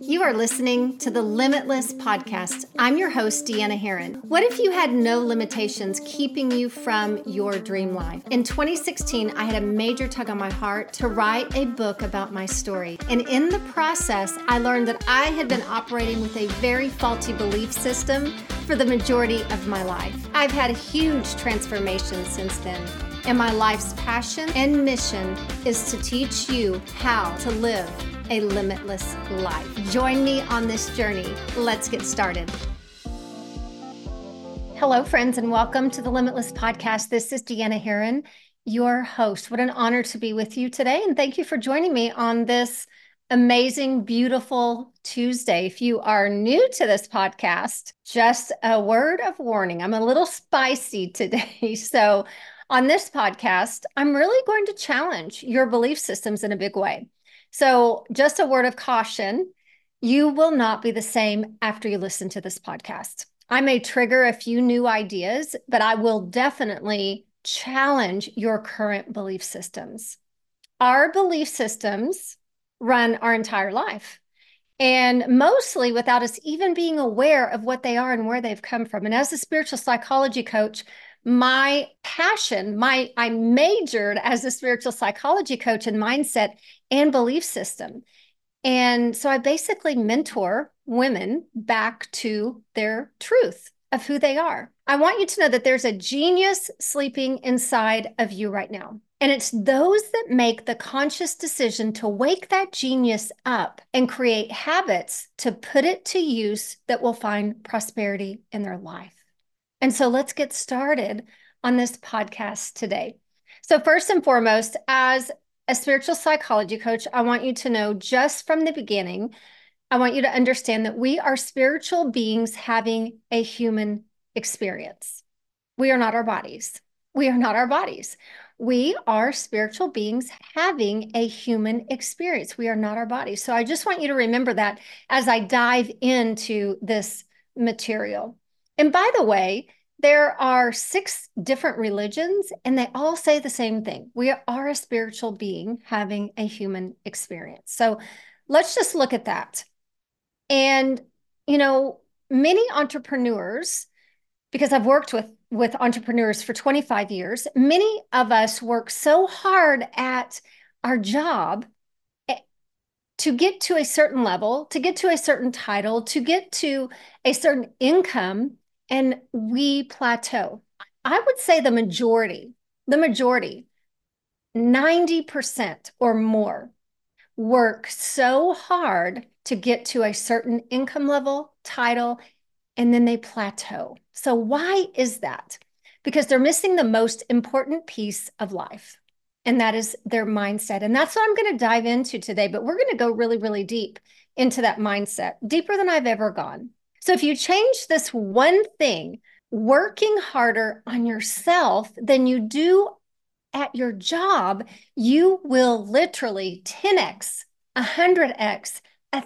You are listening to the Limitless Podcast. I'm your host, Deanna Herron. What if you had no limitations keeping you from your dream life? In 2016, I had a major tug on my heart to write a book about my story. And in the process, I learned that I had been operating with a very faulty belief system for the majority of my life. I've had a huge transformation since then. And my life's passion and mission is to teach you how to live a limitless life. Join me on this journey. Let's get started. Hello, friends, and welcome to the Limitless Podcast. This is Deanna Herron, your host. What an honor to be with you today. And thank you for joining me on this amazing, beautiful Tuesday. If you are new to this podcast, just a word of warning. I'm a little spicy today. So on this podcast, I'm really going to challenge your belief systems in a big way. So just a word of caution, you will not be the same after you listen to this podcast. I may trigger a few new ideas, but I will definitely challenge your current belief systems. Our belief systems run our entire life, and mostly without us even being aware of what they are and where they've come from. And as a spiritual psychology coach, my passion, I majored as a spiritual psychology coach in mindset and belief system. And so I basically mentor women back to their truth of who they are. I want you to know that there's a genius sleeping inside of you right now. And it's those that make the conscious decision to wake that genius up and create habits to put it to use that will find prosperity in their life. And so let's get started on this podcast today. So first and foremost, as a spiritual psychology coach, I want you to know just from the beginning, I want you to understand that we are spiritual beings having a human experience. We are not our bodies. We are not our bodies. We are spiritual beings having a human experience. We are not our bodies. So I just want you to remember that as I dive into this material. And by the way, there are 6 different religions, and they all say the same thing. We are a spiritual being having a human experience. So let's just look at that. And, many entrepreneurs, because I've worked with entrepreneurs for 25 years, many of us work so hard at our job to get to a certain level, to get to a certain title, to get to a certain income, and we plateau. I would say the majority, 90% or more, work so hard to get to a certain income level, title, and then they plateau. So why is that? Because they're missing the most important piece of life, and that is their mindset. And that's what I'm going to dive into today, but we're going to go really, really deep into that mindset, deeper than I've ever gone. So if you change this one thing, working harder on yourself than you do at your job, you will literally 10x, 100x,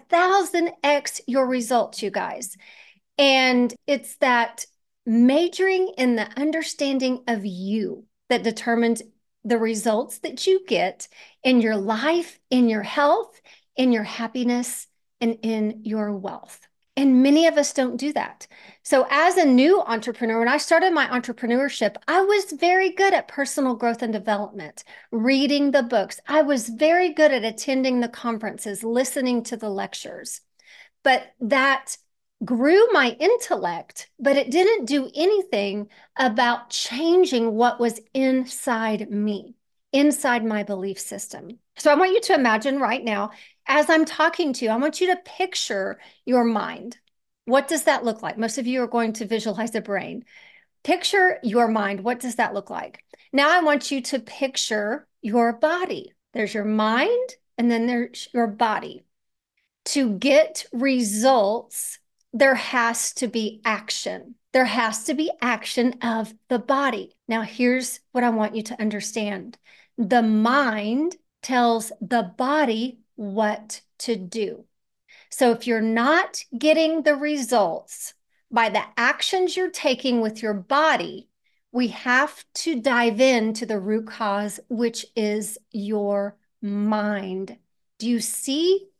1,000x your results, you guys. And it's that majoring in the understanding of you that determines the results that you get in your life, in your health, in your happiness, and in your wealth. And many of us don't do that. So as a new entrepreneur, when I started my entrepreneurship, I was very good at personal growth and development, reading the books. I was very good at attending the conferences, listening to the lectures. But that grew my intellect, but it didn't do anything about changing what was inside me, inside my belief system. So I want you to imagine right now, as I'm talking to you, I want you to picture your mind. What does that look like? Most of you are going to visualize a brain. Picture your mind. What does that look like? Now I want you to picture your body. There's your mind, and then there's your body. To get results, there has to be action. There has to be action of the body. Now, here's what I want you to understand. The mind tells the body what to do. So if you're not getting the results by the actions you're taking with your body, we have to dive into the root cause, which is your mind. Do you see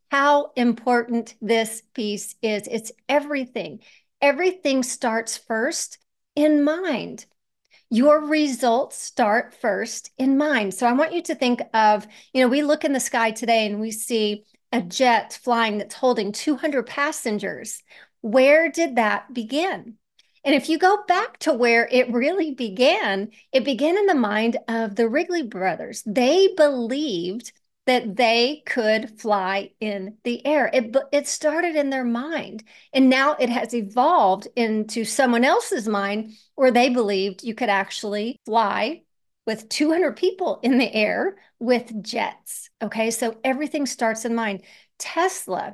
how important this piece is. It's everything. Everything starts first in mind. Your results start first in mind. So I want you to think of, we look in the sky today and we see a jet flying that's holding 200 passengers. Where did that begin? And if you go back to where it really began, it began in the mind of the Wrigley brothers. They believed that they could fly in the air. It started in their mind. And now it has evolved into someone else's mind where they believed you could actually fly with 200 people in the air with jets. Okay, so everything starts in mind. Tesla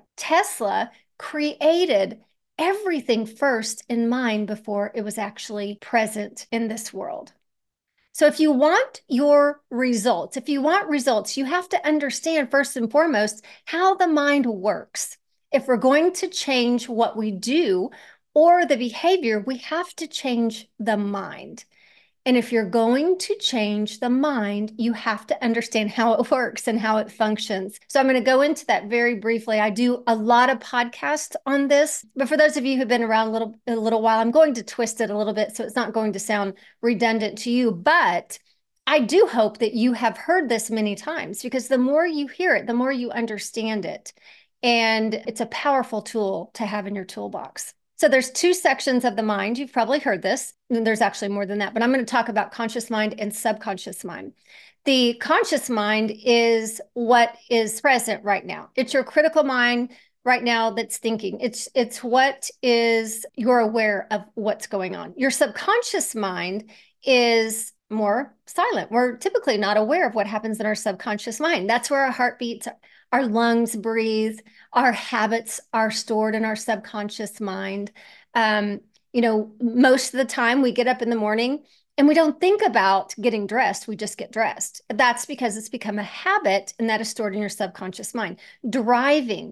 created everything first in mind before it was actually present in this world. So if you want your results, you have to understand first and foremost how the mind works. If we're going to change what we do or the behavior, we have to change the mind. And if you're going to change the mind, you have to understand how it works and how it functions. So I'm going to go into that very briefly. I do a lot of podcasts on this, but for those of you who've been around a little while, I'm going to twist it a little bit so it's not going to sound redundant to you. But I do hope that you have heard this many times, because the more you hear it, the more you understand it. And it's a powerful tool to have in your toolbox. So there's two sections of the mind. You've probably heard this. And there's actually more than that, but I'm going to talk about conscious mind and subconscious mind. The conscious mind is what is present right now. It's your critical mind right now that's thinking. It's what is, you're aware of what's going on. Your subconscious mind is more silent. We're typically not aware of what happens in our subconscious mind. That's where our heart beats, our lungs breathe, our habits are stored in our subconscious mind. Most of the time we get up in the morning and we don't think about getting dressed. We just get dressed. That's because it's become a habit, and that is stored in your subconscious mind. Driving,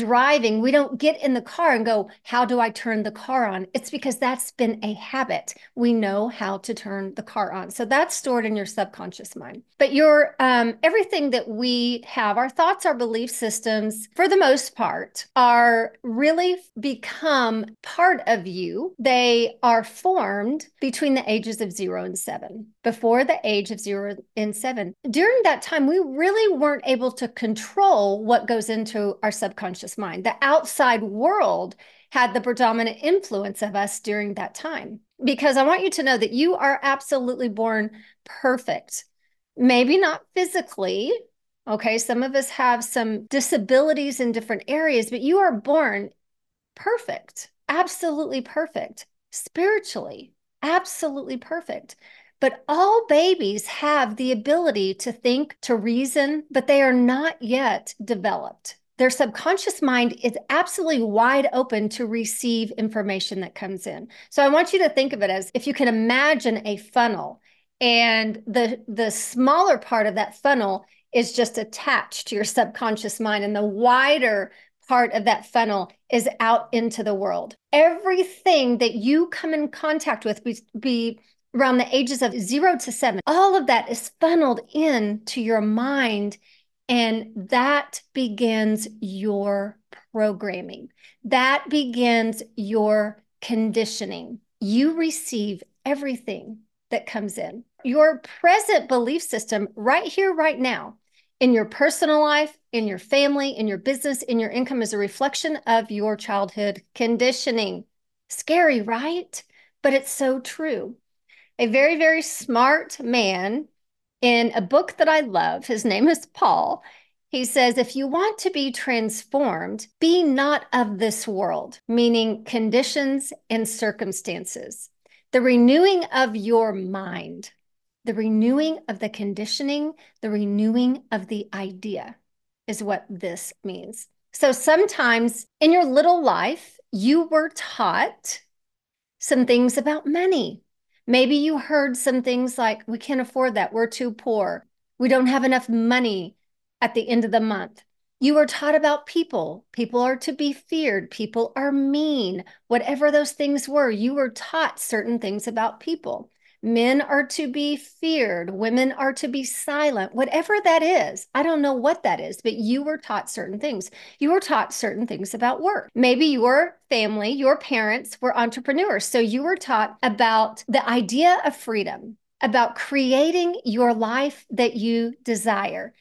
we don't get in the car and go, how do I turn the car on? It's because that's been a habit. We know how to turn the car on. So that's stored in your subconscious mind. But everything that we have, our thoughts, our belief systems, for the most part, are really become part of you. They are formed between the ages of 0 and 7, before the age of 0 and 7. During that time, we really weren't able to control what goes into our subconscious mind. The outside world had the predominant influence of us during that time. Because I want you to know that you are absolutely born perfect. Maybe not physically. Okay, some of us have some disabilities in different areas, but you are born perfect, absolutely perfect. Spiritually, absolutely perfect. But all babies have the ability to think, to reason, but they are not yet developed. Their subconscious mind is absolutely wide open to receive information that comes in. So I want you to think of it as if you can imagine a funnel, and the smaller part of that funnel is just attached to your subconscious mind, and the wider part of that funnel is out into the world. Everything that you come in contact with, be around the ages of 0 to 7, all of that is funneled into your mind, and that begins your programming. That begins your conditioning. You receive everything that comes in. Your present belief system right here, right now, in your personal life, in your family, in your business, in your income, is a reflection of your childhood conditioning. Scary, right? But it's so true. A very, very smart man in a book that I love, his name is Paul. He says, if you want to be transformed, be not of this world, meaning conditions and circumstances. The renewing of your mind, the renewing of the conditioning, the renewing of the idea is what this means. So sometimes in your little life, you were taught some things about money. Maybe you heard some things like, we can't afford that, we're too poor, we don't have enough money at the end of the month. You were taught about people. People are to be feared. People are mean. Whatever those things were, you were taught certain things about people. Men are to be feared. Women are to be silent. Whatever that is, I don't know what that is, but you were taught certain things. You were taught certain things about work. Maybe your family, your parents were entrepreneurs. So you were taught about the idea of freedom, about creating your life that you desire.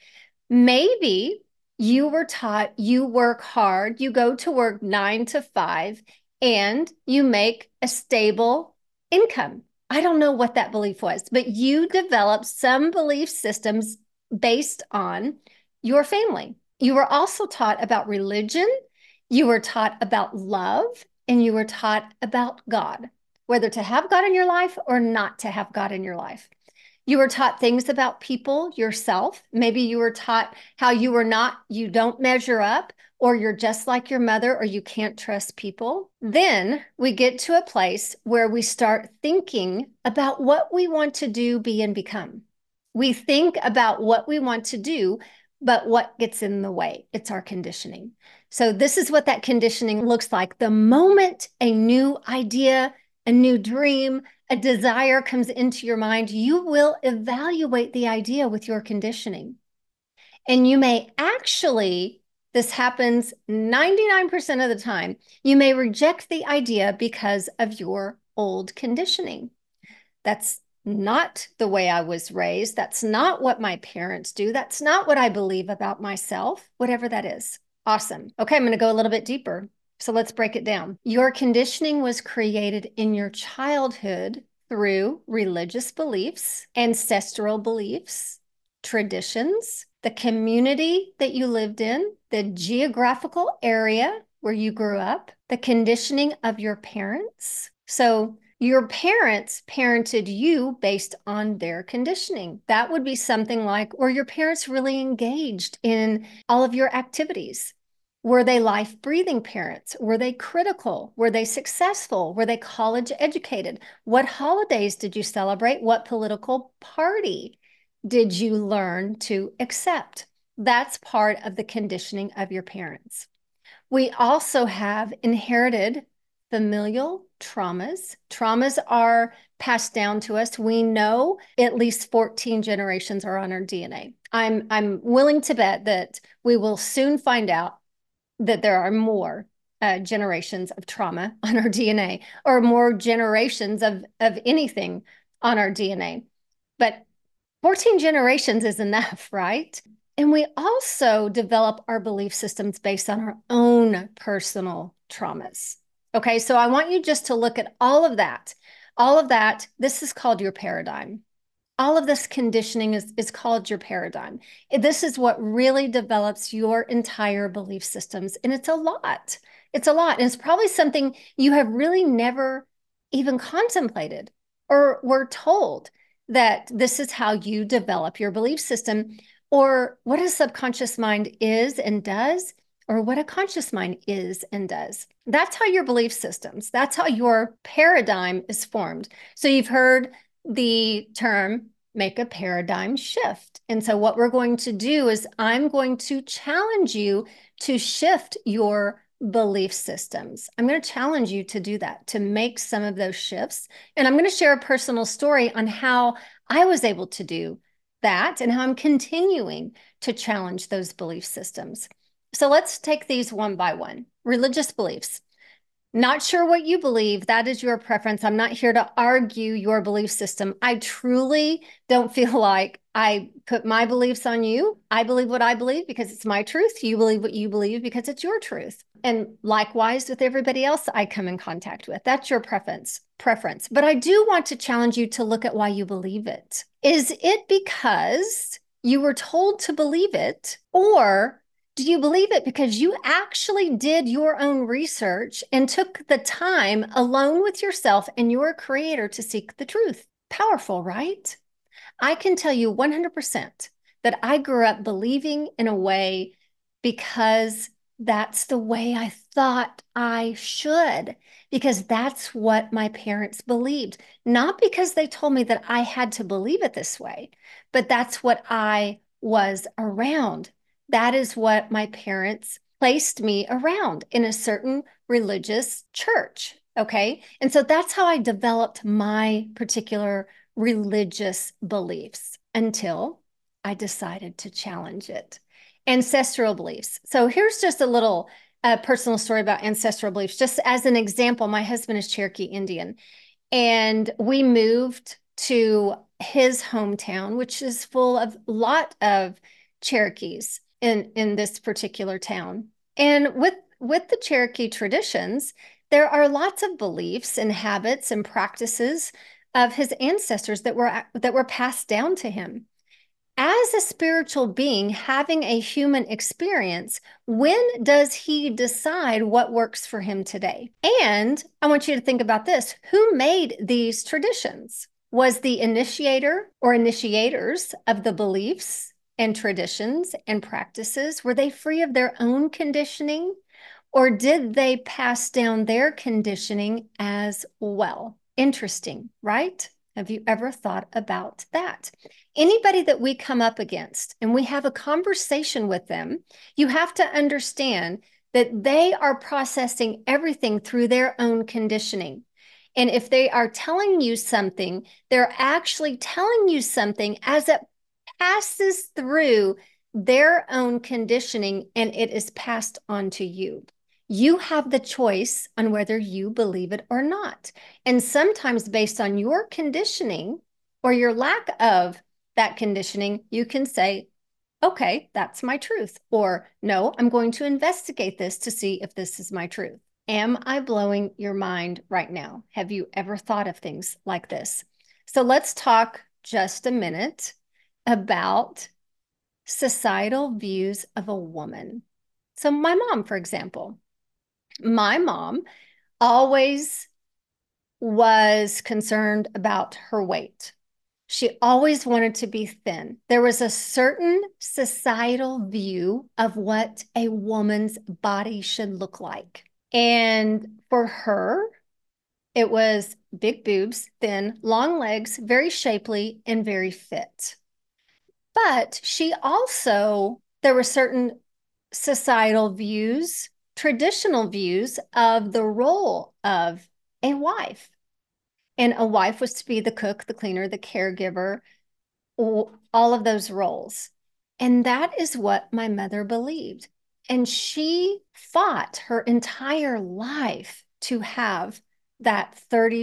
Maybe you were taught you work hard, you go to work 9 to 5, and you make a stable income. I don't know what that belief was, but you developed some belief systems based on your family. You were also taught about religion, you were taught about love, and you were taught about God, whether to have God in your life or not to have God in your life. You were taught things about people yourself. Maybe you were taught how you don't measure up, or you're just like your mother, or you can't trust people. Then we get to a place where we start thinking about what we want to do, be, and become. We think about what we want to do, but what gets in the way? It's our conditioning. So this is what that conditioning looks like. The moment a new idea, a new dream, a desire comes into your mind, you will evaluate the idea with your conditioning. And you may actually, this happens 99% of the time, you may reject the idea because of your old conditioning. That's not the way I was raised. That's not what my parents do. That's not what I believe about myself, whatever that is. Awesome. Okay, I'm going to go a little bit deeper. So let's break it down. Your conditioning was created in your childhood through religious beliefs, ancestral beliefs, traditions, the community that you lived in, the geographical area where you grew up, the conditioning of your parents. So your parents parented you based on their conditioning. That would be something like, were your parents really engaged in all of your activities? Were they life-breathing parents? Were they critical? Were they successful? Were they college educated? What holidays did you celebrate? What political party did you learn to accept? That's part of the conditioning of your parents. We also have inherited familial traumas. Traumas are passed down to us. We know at least 14 generations are on our DNA. I'm willing to bet that we will soon find out that there are more generations of trauma on our DNA, or more generations of anything on our DNA. But 14 generations is enough, right? And we also develop our belief systems based on our own personal traumas. Okay, so I want you just to look at all of that. All of that, this is called your paradigm. All of this conditioning is called your paradigm. This is what really develops your entire belief systems. And it's a lot. It's a lot. And it's probably something you have really never even contemplated or were told that this is how you develop your belief system, or what a subconscious mind is and does, or what a conscious mind is and does. That's how your belief systems, that's how your paradigm is formed. So you've heard the term make a paradigm shift. And so what we're going to do is I'm going to challenge you to shift your belief systems. I'm going to challenge you to do that, to make some of those shifts. And I'm going to share a personal story on how I was able to do that and how I'm continuing to challenge those belief systems. So let's take these one by one. Religious beliefs. Not sure what you believe. That is your preference. I'm not here to argue your belief system. I truly don't feel like I put my beliefs on you. I believe what I believe because it's my truth. You believe what you believe because it's your truth. And likewise with everybody else I come in contact with. That's your preference. But I do want to challenge you to look at why you believe it. Is it because you were told to believe it, or do you believe it because you actually did your own research and took the time alone with yourself and your creator to seek the truth? Powerful, right? I can tell you 100% that I grew up believing in a way because that's the way I thought I should, because that's what my parents believed. Not because they told me that I had to believe it this way, but that's what I was around. That is what my parents placed me around, in a certain religious church. Okay. And so that's how I developed my particular religious beliefs until I decided to challenge it. Ancestral beliefs. So here's just a little personal story about ancestral beliefs. Just as an example, my husband is Cherokee Indian, and we moved to his hometown, which is full of a lot of Cherokees in this particular town. And with the Cherokee traditions, there are lots of beliefs and habits and practices of his ancestors that were passed down to him. As a spiritual being having a human experience, when does he decide what works for him today? And I want you to think about this. Who made these traditions? Was the initiator or initiators of the beliefs and traditions and practices, were they free of their own conditioning? Or did they pass down their conditioning as well? Interesting, right? Have you ever thought about that? Anybody that we come up against and we have a conversation with them, you have to understand that they are processing everything through their own conditioning. And if they are telling you something, they're actually telling you something as it passes through their own conditioning and it is passed on to you. You have the choice on whether you believe it or not. And sometimes, based on your conditioning or your lack of that conditioning, you can say, okay, that's my truth. Or no, I'm going to investigate this to see if this is my truth. Am I blowing your mind right now? Have you ever thought of things like this? So let's talk just a minute about societal views of a woman. So my mom, for example, my mom always was concerned about her weight. She always wanted to be thin. There was a certain societal view of what a woman's body should look like. And for her, it was big boobs, thin, long legs, very shapely, and very fit. But she also, there were certain societal views, traditional views of the role of a wife. And a wife was to be the cook, the cleaner, the caregiver, all of those roles. And that is what my mother believed. And she fought her entire life to have that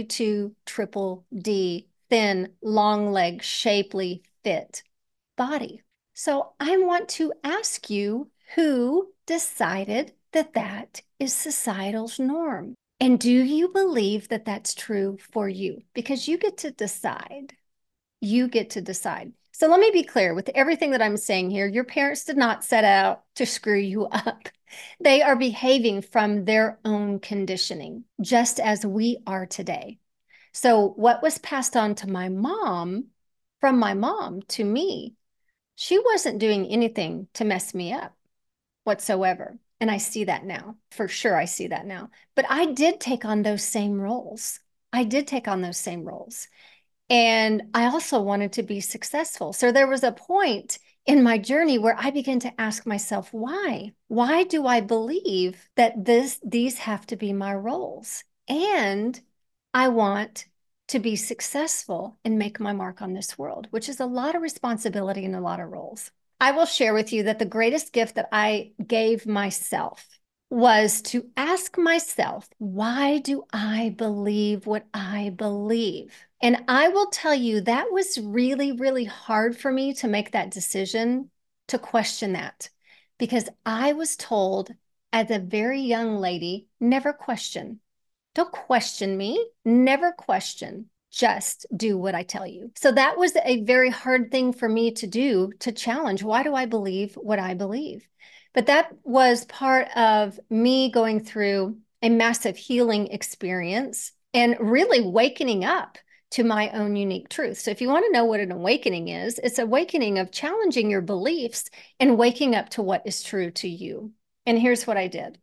32 triple D, thin, long leg, shapely, fit body. So I want to ask you, who decided that that is societal's norm? And do you believe that that's true for you? Because you get to decide. You get to decide. So let me be clear with everything that I'm saying here. Your parents did not set out to screw you up. They are behaving from their own conditioning, just as we are today. So what was passed on to my mom, from my mom to me, she wasn't doing anything to mess me up whatsoever. And I see that now. For sure, I see that now. But I did take on those same roles. I did take on those same roles. And I also wanted to be successful. So there was a point in my journey where I began to ask myself, why? Why do I believe that these have to be my roles? And I want to be successful and make my mark on this world, which is a lot of responsibility and a lot of roles. I will share with you that the greatest gift that I gave myself was to ask myself, why do I believe what I believe? And I will tell you that was really, really hard for me to make that decision, to question that, because I was told as a very young lady, never question. Don't question me, never question. Just do what I tell you. So that was a very hard thing for me to do, to challenge. Why do I believe what I believe? But that was part of me going through a massive healing experience and really wakening up to my own unique truth. So if you want to know what an awakening is, it's awakening of challenging your beliefs and waking up to what is true to you. And here's what I did.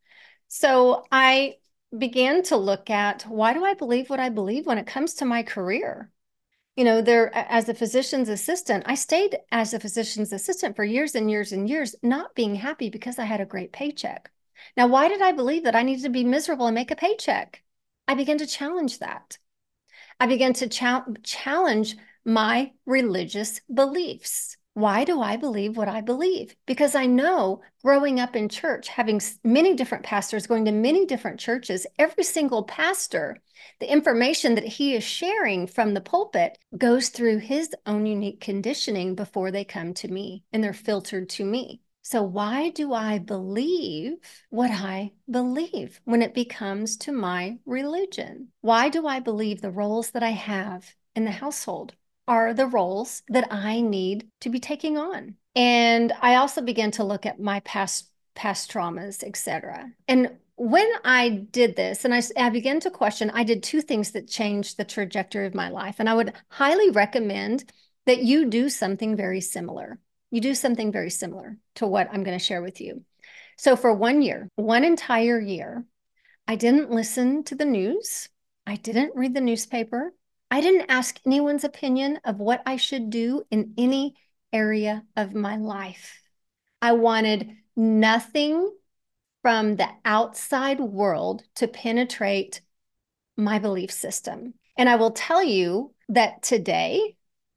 So I began to look at, why do I believe what I believe when it comes to my career? You know, there, as a physician's assistant, I stayed as a physician's assistant for years and years and years, not being happy because I had a great paycheck. Now, why did I believe that I needed to be miserable and make a paycheck? I began to challenge that. I began to challenge my religious beliefs. Why do I believe what I believe? Because I know growing up in church, having many different pastors, going to many different churches, every single pastor, the information that he is sharing from the pulpit goes through his own unique conditioning before they come to me and they're filtered to me. So why do I believe what I believe when it becomes to my religion? Why do I believe the roles that I have in the household are the roles that I need to be taking on? And I also began to look at my past traumas, etc. And when I did this, and I began to question, I did two things that changed the trajectory of my life. And I would highly recommend that you do something very similar. You do something very similar to what I'm going to share with you. So for 1 year, one entire year, I didn't listen to the news. I didn't read the newspaper. I didn't ask anyone's opinion of what I should do in any area of my life. I wanted nothing from the outside world to penetrate my belief system. And I will tell you that today,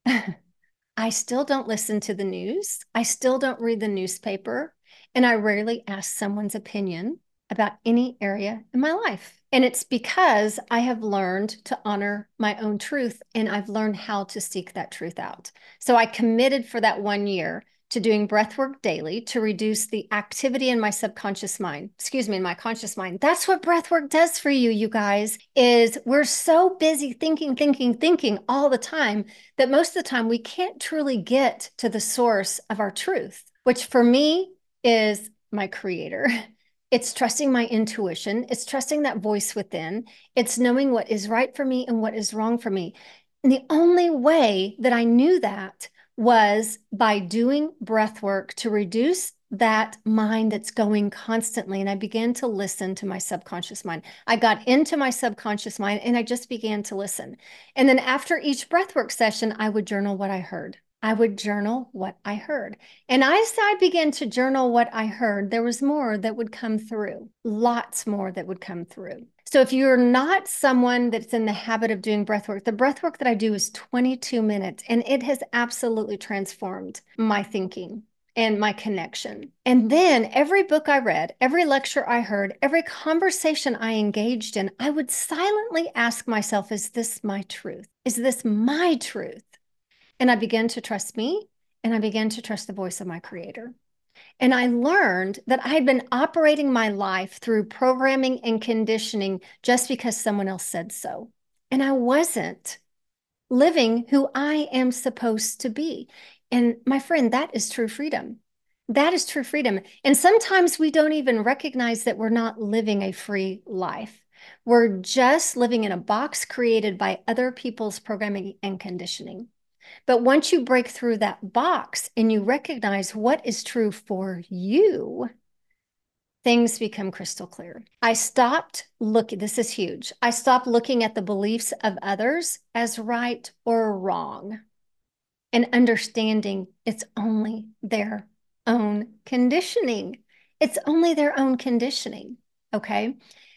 I still don't listen to the news. I still don't read the newspaper. And I rarely ask someone's opinion about any area in my life. And it's because I have learned to honor my own truth and I've learned how to seek that truth out. So I committed for that 1 year to doing breath work daily to reduce the activity in my subconscious mind, in my conscious mind. That's what breath work does for you, you guys, is we're so busy thinking all the time that most of the time we can't truly get to the source of our truth, which for me is my creator. It's trusting my intuition. It's trusting that voice within. It's knowing what is right for me and what is wrong for me. And the only way that I knew that was by doing breath work to reduce that mind that's going constantly. And I began to listen to my subconscious mind. I got into my subconscious mind and I just began to listen. And then after each breath work session, I would journal what I heard. I would journal what I heard. And as I began to journal what I heard, there was more that would come through, lots more that would come through. So if you're not someone that's in the habit of doing breath work, the breath work that I do is 22 minutes, and it has absolutely transformed my thinking and my connection. And then every book I read, every lecture I heard, every conversation I engaged in, I would silently ask myself, is this my truth? Is this my truth? And I began to trust me, and I began to trust the voice of my creator. And I learned that I had been operating my life through programming and conditioning just because someone else said so. And I wasn't living who I am supposed to be. And my friend, that is true freedom. That is true freedom. And sometimes we don't even recognize that we're not living a free life. We're just living in a box created by other people's programming and conditioning. But once you break through that box and you recognize what is true for you, things become crystal clear. I stopped looking, this is huge. I stopped looking at the beliefs of others as right or wrong and understanding it's only their own conditioning. It's only their own conditioning. Okay.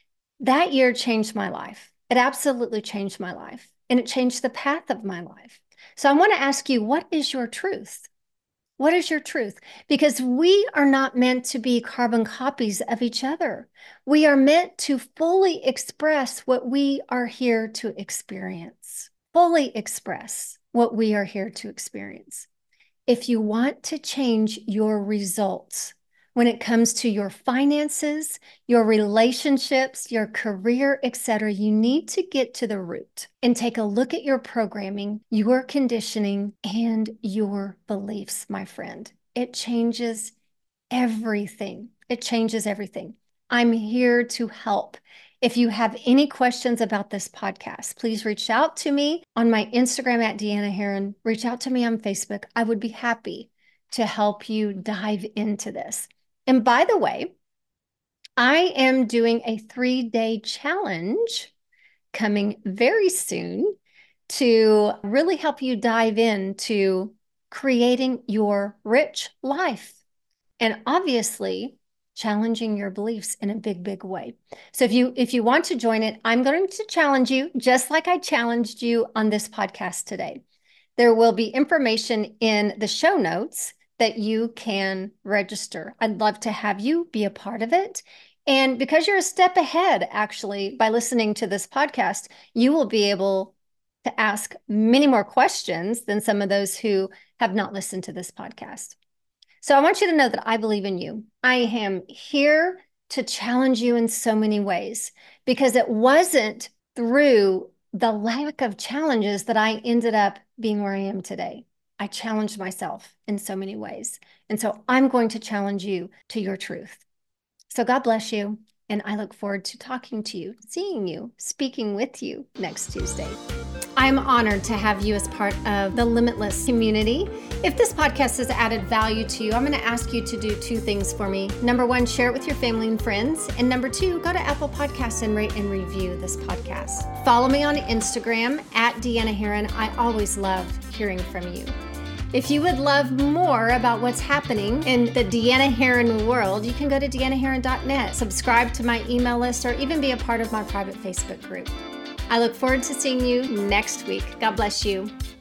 That year changed my life. It absolutely changed my life, and it changed the path of my life. So I want to ask you, what is your truth? What is your truth? Because we are not meant to be carbon copies of each other. We are meant to fully express what we are here to experience. Fully express what we are here to experience. If you want to change your results, when it comes to your finances, your relationships, your career, etc., you need to get to the root and take a look at your programming, your conditioning, and your beliefs, my friend. It changes everything. It changes everything. I'm here to help. If you have any questions about this podcast, please reach out to me on my Instagram at Deanna Herron. Reach out to me on Facebook. I would be happy to help you dive into this. And by the way, I am doing a 3-day challenge coming very soon to really help you dive into creating your rich life and obviously challenging your beliefs in a big, big way. So if you want to join it, I'm going to challenge you just like I challenged you on this podcast today. There will be information in the show notes that you can register. I'd love to have you be a part of it. And because you're a step ahead, actually, by listening to this podcast, you will be able to ask many more questions than some of those who have not listened to this podcast. So I want you to know that I believe in you. I am here to challenge you in so many ways, because it wasn't through the lack of challenges that I ended up being where I am today. I challenged myself in so many ways. And so I'm going to challenge you to your truth. So God bless you. And I look forward to talking to you, seeing you, speaking with you next Tuesday. I'm honored to have you as part of the Limitless community. If this podcast has added value to you, I'm going to ask you to do two things for me. Number one, share it with your family and friends. And number two, go to Apple Podcasts and rate and review this podcast. Follow me on Instagram at Deanna Herron. I always love hearing from you. If you would love more about what's happening in the Deanna Herron world, you can go to deannaherron.net, subscribe to my email list, or even be a part of my private Facebook group. I look forward to seeing you next week. God bless you.